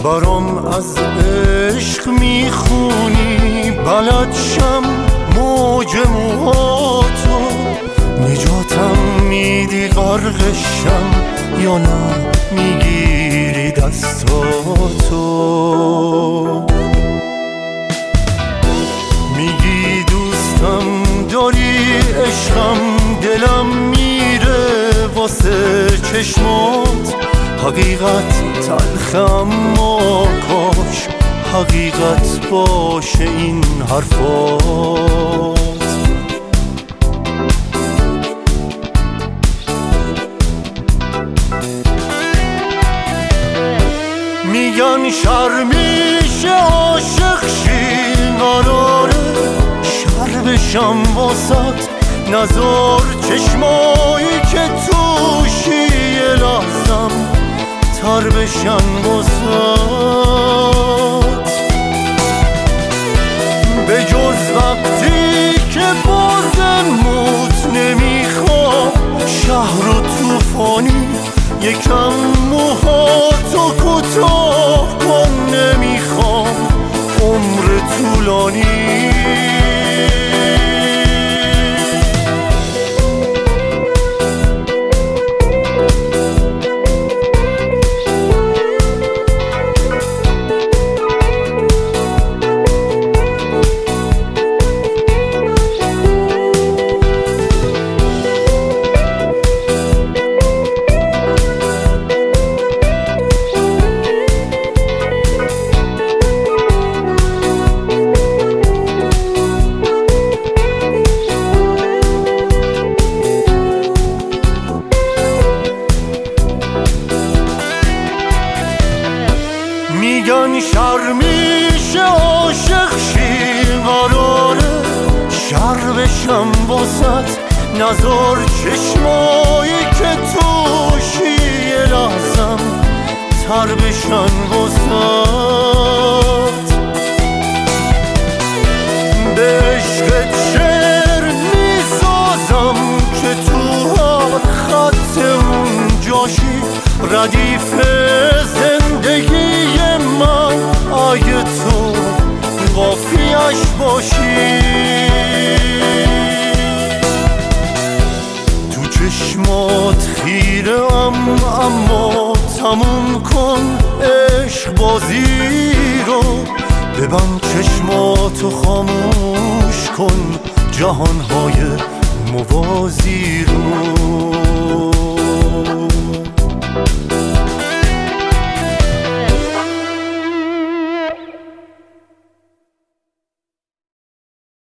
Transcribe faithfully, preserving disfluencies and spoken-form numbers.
برام از عشق میخونی، بلد شم موج موهاتو، نجاتم میدی غرقشم یا نه میگیری دستاتو. میگی دوستم داری عشقم، دلم میره واسه چشمات، حقیقت تلخه اما کاش حقیقت باشه این حرفات. میگن شرمیشه عاشق شی، قراره شر بشم واسط، نزار چشمایی که توشی یه لحظم تر بشن واسط. به جز وقتی که بازن موت نمیخوام، شهر و توفانی یکم موهاتو کوتاه کن، نمیخوام عمر طولانی. میگن شرمیشه عاشق شی، قراره شر بشم واسط، نزار چشمایی که توشی یه لحظم تر بشن واسط. به عشقت شعر میسازم که تو هر خط اون جاشی، ردیف زندگی من اگه تو قافیش باشی. تو چشمات خیرم اما تموم کن عشق بازی رو، ببند چشماتو خاموش کن جهانهای موازی رو.